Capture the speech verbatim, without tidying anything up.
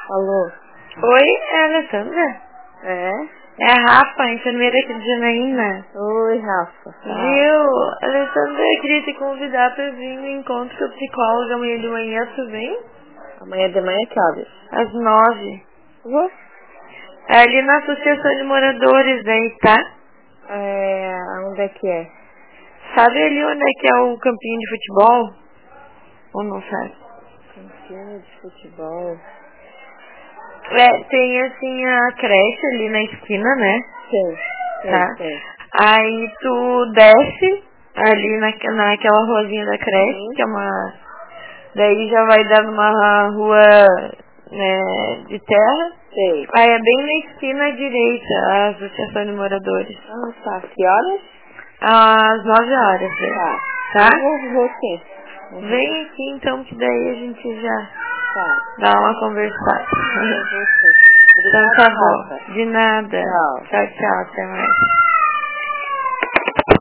Alô? Oi, é a Alessandra? É? É a Rafa, a enfermeira aqui de Janaína. Oi, Rafa. Viu? Alessandra, eu queria te convidar pra vir no encontro com a psicóloga amanhã de manhã, tu vem? Amanhã de manhã que horas? Às nove. Vou. É ali na Associação de Moradores daí, tá? É, onde é que é? Sabe ali onde é que é o campinho de futebol? Ou não sabe? Campinho de futebol. É, tem assim a creche ali na esquina, né? Sim, sim, Tá? sim. Aí tu desce ali na, naquela ruazinha da creche, Uhum. que é uma... Daí já vai dar numa rua, né, de terra. Sei. Aí é bem na esquina direita, a Associação de Moradores. Ah, tá. Que horas? Às nove horas, né? Tá. Tá? Eu vou, vou sim. Uhum. Vem aqui então, que daí a gente já Tá. dá uma conversada. Eu vou sim. Então Obrigada, tá Rafa. bom. De nada. Tchau. Tchau, tchau. Até mais.